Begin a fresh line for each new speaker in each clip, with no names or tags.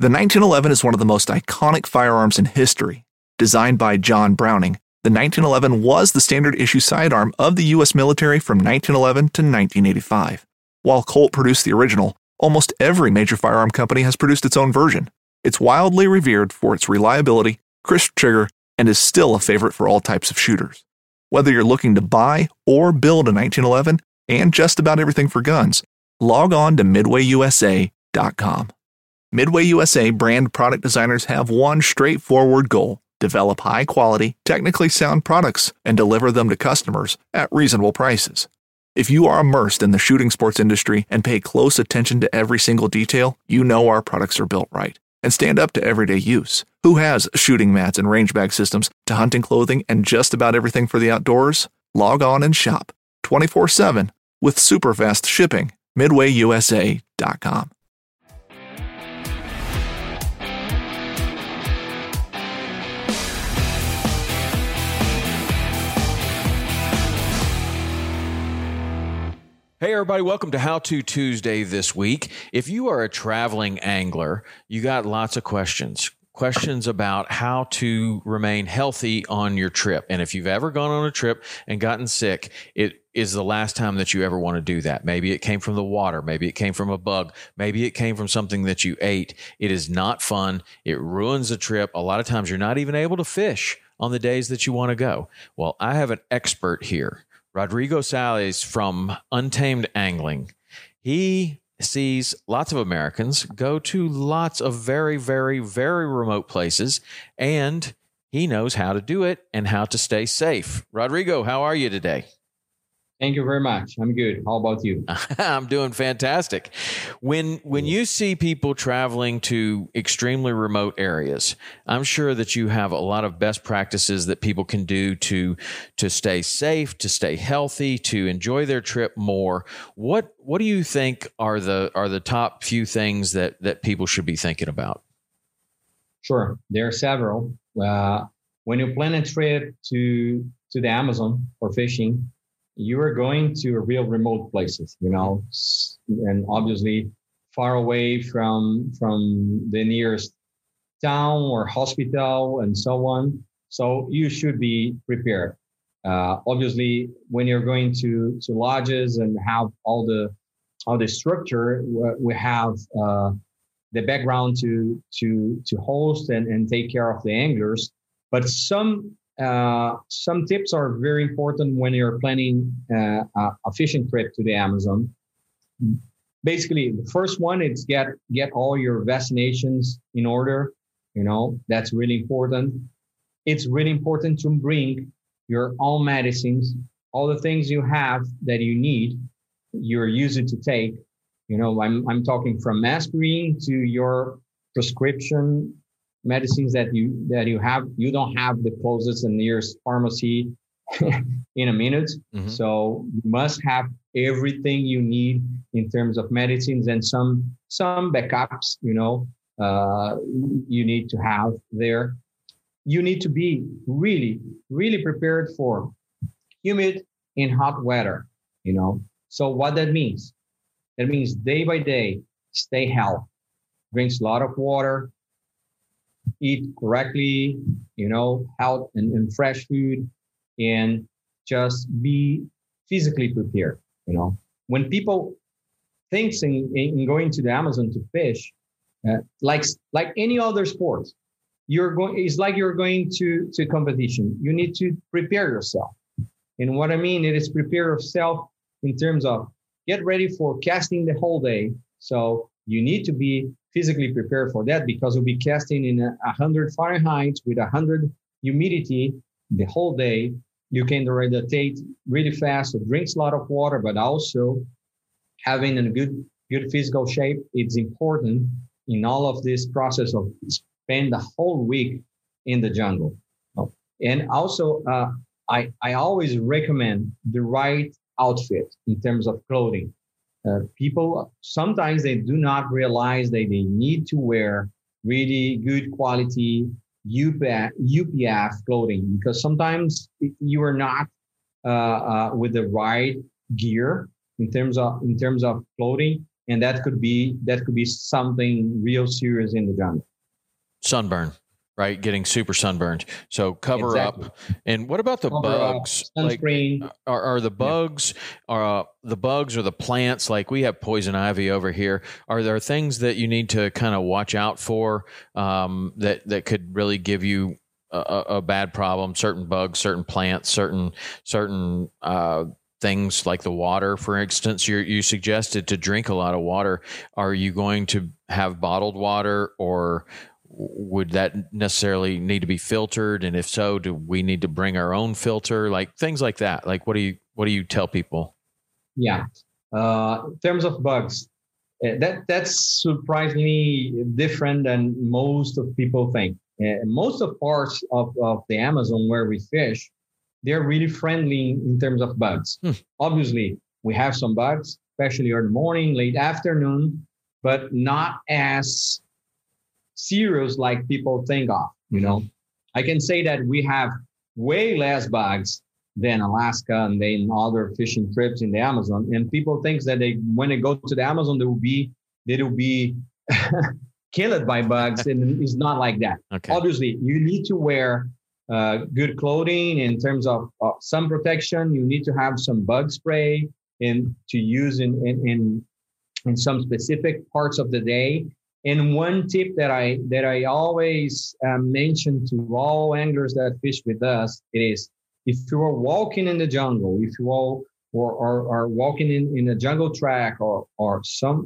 The 1911 is one of the most iconic firearms in history. Designed by John Browning, the 1911 was the standard issue sidearm of the U.S. military from 1911 to 1985. While Colt produced the original, almost every major firearm company has produced its own version. It's wildly revered for its reliability, crisp trigger, and is still a favorite for all types of shooters. Whether you're looking to buy or build a 1911 and just about everything for guns, log on to MidwayUSA.com. Midway USA brand product designers have one straightforward goal: develop high-quality, technically sound products and deliver them to customers at reasonable prices. If you are immersed in the shooting sports industry and pay close attention to every single detail, you know our products are built right and stand up to everyday use. Who has shooting mats and range bag systems to hunting clothing and just about everything for the outdoors? Log on and shop 24/7 with super fast shipping. MidwayUSA.com.
Hey everybody, welcome to How To Tuesday this week. If you are a traveling angler, you got lots of questions about how to remain healthy on your trip. And if you've ever gone on a trip and gotten sick, it is the last time that you ever want to do that. Maybe it came from the water. Maybe it came from a bug. Maybe it came from something that you ate. It is not fun. It ruins the trip. A lot of times you're not even able to fish on the days that you want to go. Well, I have an expert here. Rodrigo Sales from Untamed Angling. He sees lots of Americans go to lots of very, very, very remote places, and he knows how to do it and how to stay safe. Rodrigo, how are you today?
Thank you very much. I'm good. How about you?
I'm doing fantastic. When you see people traveling to extremely remote areas, I'm sure that you have a lot of best practices that people can do to stay safe, to stay healthy, to enjoy their trip more. What do you think are the top few things that people should be thinking about?
Sure. There are several. When you plan a trip to the Amazon for fishing, you are going to real remote places, and obviously far away from the nearest town or hospital and so on. So you should be prepared. Obviously, when you're going to lodges and have all the structure, we have the background to host and take care of the anglers. But some tips are very important when you're planning a fishing trip to the Amazon. Basically, the first one is get all your vaccinations in order. That's really important. It's really important to bring your own medicines, all the things you have that you need, you're used to take. I'm talking from aspirin to your prescription medicines that you have. You don't have the closest and nearest pharmacy in a minute. Mm-hmm. So you must have everything you need in terms of medicines and some backups, you need to have there. You need to be really, really prepared for humid and hot weather, So what that means? That means day by day, stay healthy, drink a lot of water, eat correctly, health and fresh food, and just be physically prepared. When people think in going to the Amazon to fish, like any other sport, it's like you're going to competition. You need to prepare yourself. And what I mean, it is prepare yourself in terms of get ready for casting the whole day. So you need to be physically prepared for that, because you'll be casting in 100 Fahrenheit with 100 humidity the whole day. You can hydrate really fast, so drinks a lot of water, but also having a good physical shape. It's important in all of this process of spend the whole week in the jungle. And also, I always recommend the right outfit in terms of clothing. People, sometimes they do not realize that they need to wear really good quality UPF clothing, because sometimes you are not with the right gear in terms of clothing. and that could be something real serious in the jungle.
Sunburn, right? Getting super sunburned. So cover up. And what about the bugs?
Sunscreen.
Like, are the bugs, or the plants? Like we have poison ivy over here. Are there things that you need to kind of watch out for that could really give you a bad problem? Certain bugs, certain plants, certain things like the water, for instance. You suggested to drink a lot of water. Are you going to have bottled water, or would that necessarily need to be filtered? And if so, do we need to bring our own filter? Like things like that. Like what do you tell people?
Yeah. In terms of bugs, that's surprisingly different than most of people think. Most of parts of the Amazon where we fish, they're really friendly in terms of bugs. Obviously, we have some bugs, especially in the morning, late afternoon, but not as serious like people think of. You know, I can say that we have way less bugs than Alaska and then other fishing trips in the Amazon. And people think that when they go to the Amazon, they will be killed by bugs, and it's not like that.
Okay.
Obviously, you need to wear good clothing in terms of sun protection. You need to have some bug spray and to use in some specific parts of the day. And one tip that I always mention to all anglers that fish with us, it is, if you are walking in the jungle, if you all are walking in a jungle track or some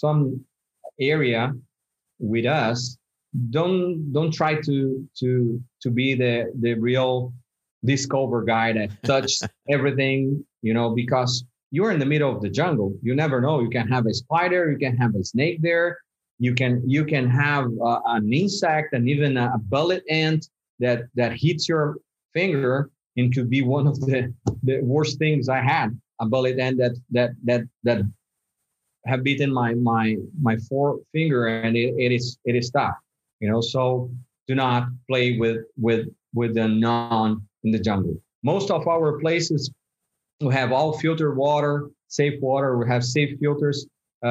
area with us, don't try to be the real discover guy that touches everything, you know, because you're in the middle of the jungle. You never know. You can have a spider, you can have a snake there, you can have an insect and even a bullet ant that hits your finger, and could be one of the worst things I had. A bullet ant that have beaten my forefinger, and it is tough, you know. So do not play with the non in the jungle. Most of our places, we have all filtered water, safe water. We have safe filters.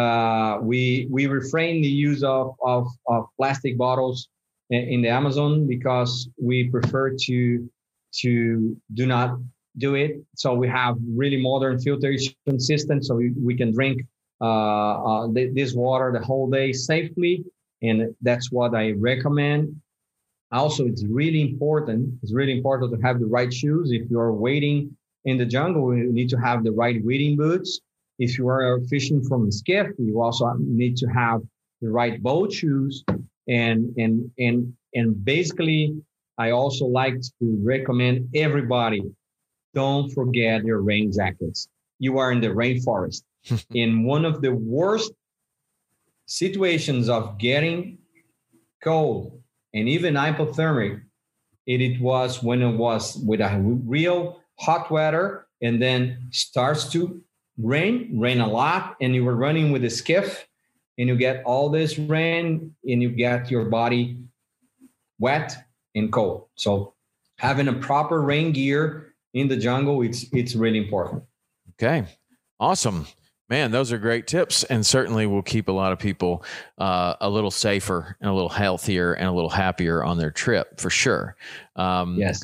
We refrain the use of plastic bottles in the Amazon because we prefer to do not do it. So we have really modern filtration systems, so we can drink this water the whole day safely, and that's what I recommend. Also, it's really important to have the right shoes. If you are wading in the jungle, you need to have the right wading boots. If you are fishing from a skiff, you also need to have the right boat shoes. And basically, I also like to recommend everybody, don't forget your rain jackets. You are in the rainforest. In one of the worst situations of getting cold and even hypothermic, it was when it was with a real hot weather, and then starts to rain a lot, and you were running with a skiff, and you get all this rain, and you get your body wet and cold. So having a proper rain gear in the jungle, it's really important.
Okay, awesome. Man, those are great tips, and certainly will keep a lot of people a little safer and a little healthier and a little happier on their trip, for sure.
Yes.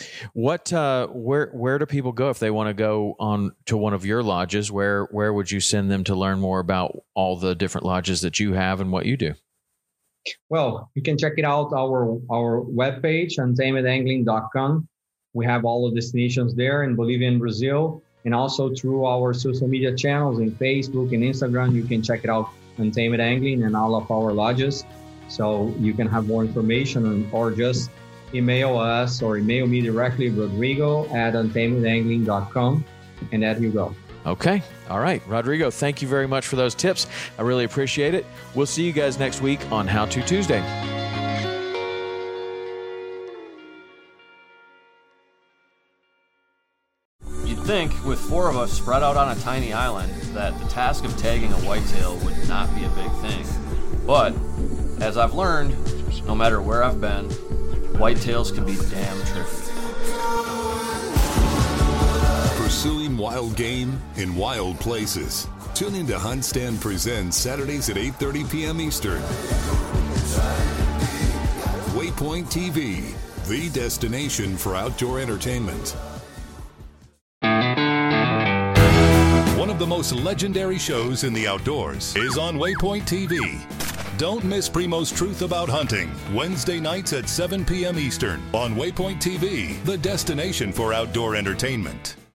Where do people go if they want to go on to one of your lodges? Where would you send them to learn more about all the different lodges that you have and what you do?
Well, you can check it out our webpage, untamedangling.com. We have all the destinations there in Bolivia and Brazil. And also through our social media channels in Facebook and Instagram, you can check it out, Untamed Angling, and all of our lodges. So you can have more information, or just email us or email me directly, rodrigo@untamedangling.com, and there you go.
Okay. All right. Rodrigo, thank you very much for those tips. I really appreciate it. We'll see you guys next week on How To Tuesday.
Think with 4 of us spread out on a tiny island that the task of tagging a whitetail would not be a big thing. But as I've learned, no matter where I've been, whitetails can be damn tricky.
Pursuing wild game in wild places. Tune into Hunt Stand Presents Saturdays at 8:30 p.m. Eastern. Waypoint TV, the destination for outdoor entertainment. One of the most legendary shows in the outdoors is on Waypoint TV. Don't miss Primo's Truth About Hunting, Wednesday nights at 7 p.m. Eastern on Waypoint TV, the destination for outdoor entertainment.